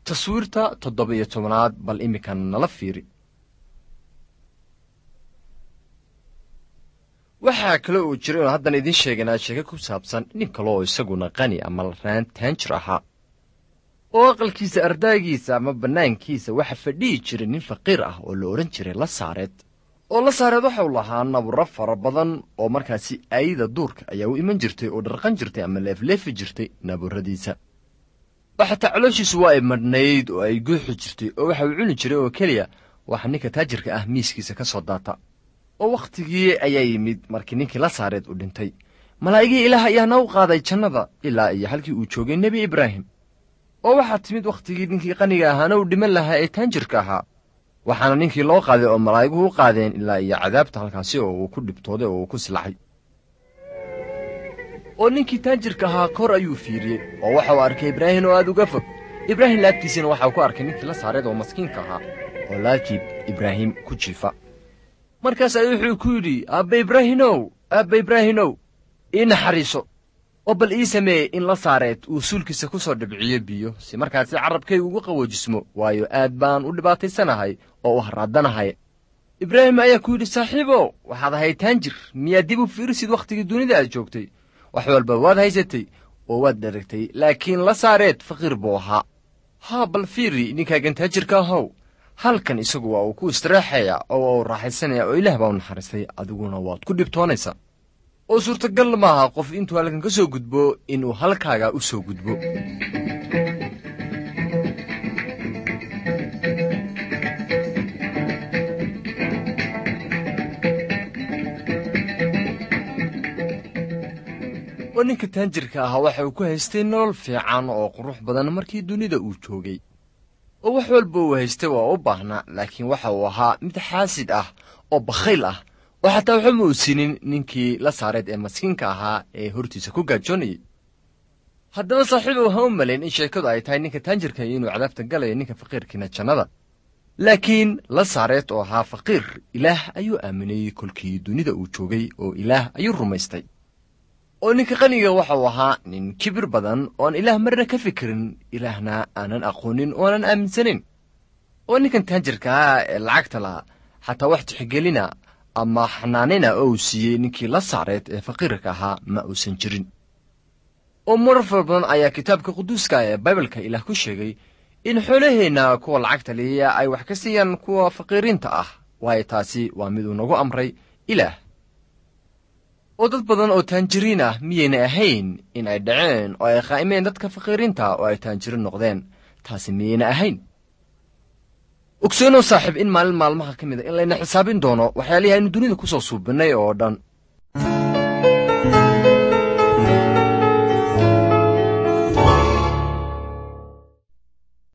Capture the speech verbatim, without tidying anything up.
taswiirta toddoba iyo tobanaad bal imikan nala fiiri. waxaa kale uu jiray oo haddan idiin sheeganaa sheeko ku saabsan nin kale oo isaguna qani ama raan taanjir ahaa oo aqalkiisa ardaagiisa ama bannaankiisa waxa fadhiyi jiray nin faqiir ah oo la odhan jiray lasaareed oo lasaareed waxau lahaa naburo fara badan oo markaasi aayida duurka ayaa u iman jirtay oo dharqan jirtay ama leefleefi jirtay naburadiisa oo xataa calooshiisu waa ay madhnayd oo ay guuxi jirtay oo waxa uu cuni jiray oo keliya waxa ninka taajirka ah miiskiisa ka soo daata oo wakhtigii ayaa yimid markii ninkii lasaareed u dhintay malaa'igii ilaah ayaana u qaaday jannada ilaa iyo halkii uu joogay nebi ibraahim oo waxaa timid wakhtigii ninkii qaniga ahaana uu dhiman lahaa ee taanjirka ahaa waxaana ninkii loo qaaday oo malaa'iguhu u qaadeen ilaa iyo cadaabta halkaasi oo uu ku dhibtooday oo uu ku silacay oo ninkii taanjirka ahaa kor ayuu fiiriyey oo waxa uu arkay ibraahim oo aad uga fog ibraahim laabtiisina waxa uu ku arkay ninkii lasaareed oo maskiinka ahaa oo laakib ibraahim ku jiifa markaasaa wuxuu ku yidhi aabba ibraahimow aabba ibraahimow ii naxariiso oo bal ii sameeye in lasaareed uu suulkiisa ku soo dhibciyo biyo si markaasi carrabkaygu ugu qawoojismo waayo aad baan u dhibaataysanahay oo u harraadanahay ibraahim ayaa ku yidhi saaxiibow waxaad ahayd taanjir miyaad dib u fiirisid wakhtigii dunida aad joogtay wax walba waad haysatay oo waad dheragtay laakiin lasaareed faqiir buu ahaa haa bal fiiri ninkaagan taajirka ahow halkan isagu waa uu ku istiraaxayaa oo waa uu raaxaysanaya oo ilaah baa u naxariistay adiguna waad ku dhibtoonaysaa oo suurtagal maaha qof intuu halkan ka soo gudbo inuu halkaaga u soo gudbo oo ninka taanjirka ahaa waxa uu ku haystay nolol fiican oo qurux badan markii dunida uu joogay oo wax walba uu haystay waa u baahnaa laakiin waxa uu ahaa mid xaasid ah oo bakhayl ah oo xataa waxba ma uu siinin ninkii lasaareed ee maskiinka ahaa ee hortiisa ku gaajoonayay haddaba saaxiibow ha u malayn in sheekadu ay tahay ninka taanjirka inuu cadaabta galaya ninka faqiirkiina jannada laakiin lasaareed oo ahaa faqiir ilaah ayuu aaminayey kolkii dunida uu joogay oo ilaah ayuu rumaystay oo ninka qaniga waxa uu ahaa nin kibir badan oon ilaah marna ka fikirin ilaahna aanan aqoonin oonan aaminsanayn oo ninkan taanjirka ah ee lacagta lahaa xataa wax tixgelina ama xanaanina oo uu siiyey ninkii lasaareed ee faqiirka ahaa ma uusan jirin oo marar fara badan ayaa kitaabka quduuska ee baibalka ilaah ku sheegay in xoolaheenna kuwa lacagta lihiya ay wax ka siiyaan kuwa faqiiriinta ah waayo taasi waa mid uu nagu amray ilaah oo dad badan oo taanjiriin ah miyayna ahayn in ay dhaceen oo ay qaa'imeen dadka faqiiriinta oo ay taanjirin noqdeen taasi miyayna ahayn ogsoonow saaxiib in maalin maalmaha ka mid a in layna xisaabin doono waxyaalihi aynu dunida ku soo suubinnay oo dhan